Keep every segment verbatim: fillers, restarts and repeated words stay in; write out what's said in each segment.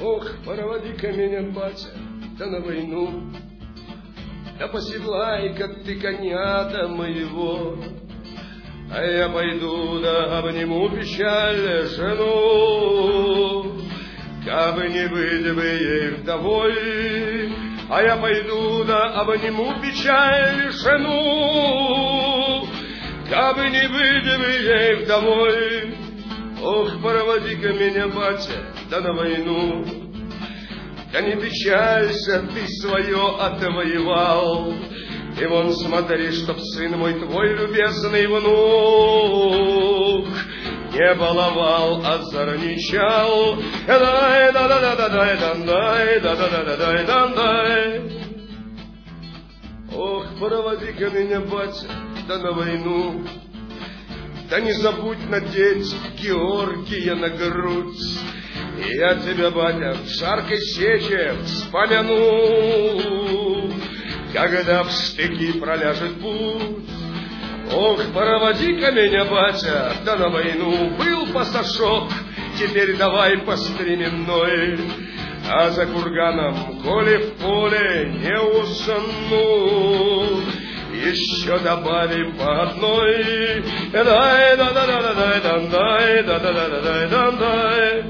Ох, проводи-ка меня, батя, да на войну, да поседлай-ка ты коня-то моего, а я пойду да обниму печаль жену, кабы не быть бы ей вдовой, а я пойду да обниму печаль жену, кабы не быть бы ей вдовой. Ох, проводи-ка меня, батя, да на войну, да не печалься, ты свое отвоевал, и вон смотри, чтоб сын мой твой любезный внук не баловал, а зарничал. Дай да да да да дай дай да да да да дай дай. Ох, проводи-ка меня, батя, да на войну, да не забудь надеть Георгия на грудь. Я тебя, батя, в жаркой сече вспомяну, когда в штыки проляжет путь. Ох, проводи-ка меня, батя, да на войну. Был пасашок, теперь давай по стременной, а за курганом, коли в поле не усну, еще добавим по одной. Дай да да да да дай дай да да да да дай дай.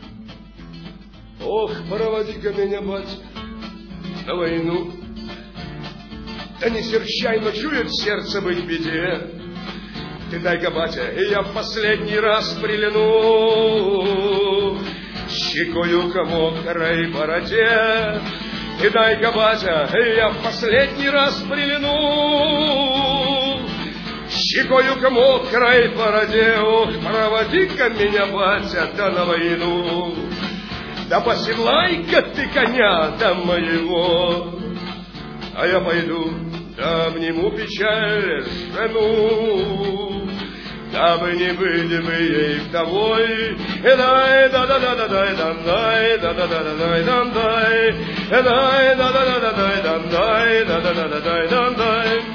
Ох, проводи-ка меня, батя, на войну, да не серчай, но чует сердце быть в беде. Ты дай-ка, батя, и я в последний раз приляну щекою к мокрой бороде. Ты дай-ка, батя, и я в последний раз приляну щекою к мокрой бороде. Ох, проводи-ка меня, батя, да на войну, да поседлай-ка ты коня до моего, а я пойду да обниму печаль жену, дабы не быть бы ей вдовой. Дай да да да да дай дай да да да да дай дай дай да да да да дай дай да да да да дай дай.